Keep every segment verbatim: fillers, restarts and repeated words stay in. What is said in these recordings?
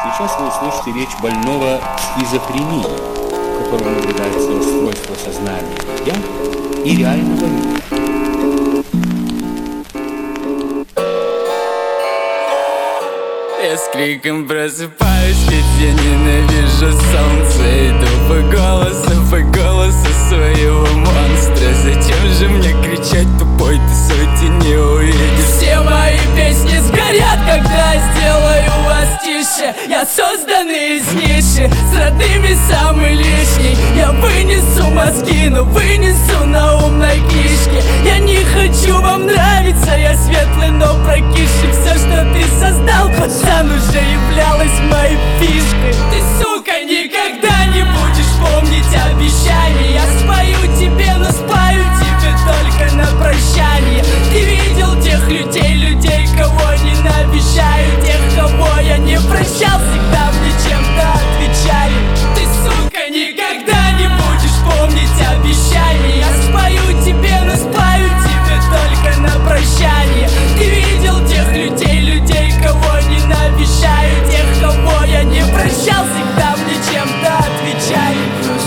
Сейчас вы услышите речь больного шизофренией, у которого наблюдается расстройство сознания «я» и реального мира. Я с криком просыпаюсь, ведь я ненавижу солнце. Иду по голосу, по голосу своего монстра. Зачем же мне кричать, тупой, ты сути не увидишь? Все мои песни сгорят, когда сделаю вас тише. Я создан из ниши, с родными самый лишний. Я вынесу мозги, но вынесу на умной книжке. Я не хочу вам нравиться, я светлый, но прокисший. Все, что ты создал, пацан, уже являлась моей фишкой. Ты, сука, никогда не будешь помнить обещания. Я спою тебе, но спою тебе только на прощание. Ты видел тех людей, людей, кого ненавижаю, тех, кого я не прощал, всегда мне чем-то отвечали. Ты, сука, никогда не будешь помнить обещания. Я спою тебе, но спою тебе только на прощание. Ты видел тех людей, людей, кого ненавижаю, тех, кого я не прощал, всегда мне чем-то отвечали.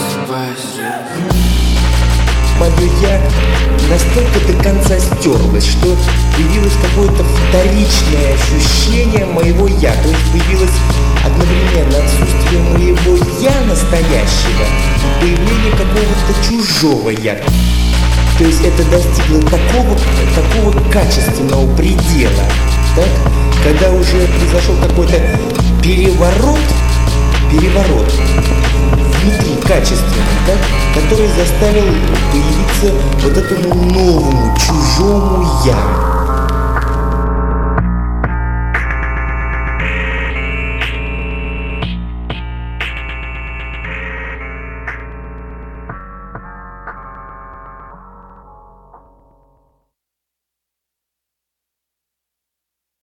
Мое «я» настолько до конца стерлось, что появилось какое-то вторичное ощущение моего «я». То есть появилось одновременно отсутствие моего «я» настоящего и появление какого-то чужого «я». То есть это достигло такого, такого качественного предела, так? Когда уже произошел какой-то переворот, переворот внутри качественный, так? Который заставил появиться вот этому новому, чужому «я».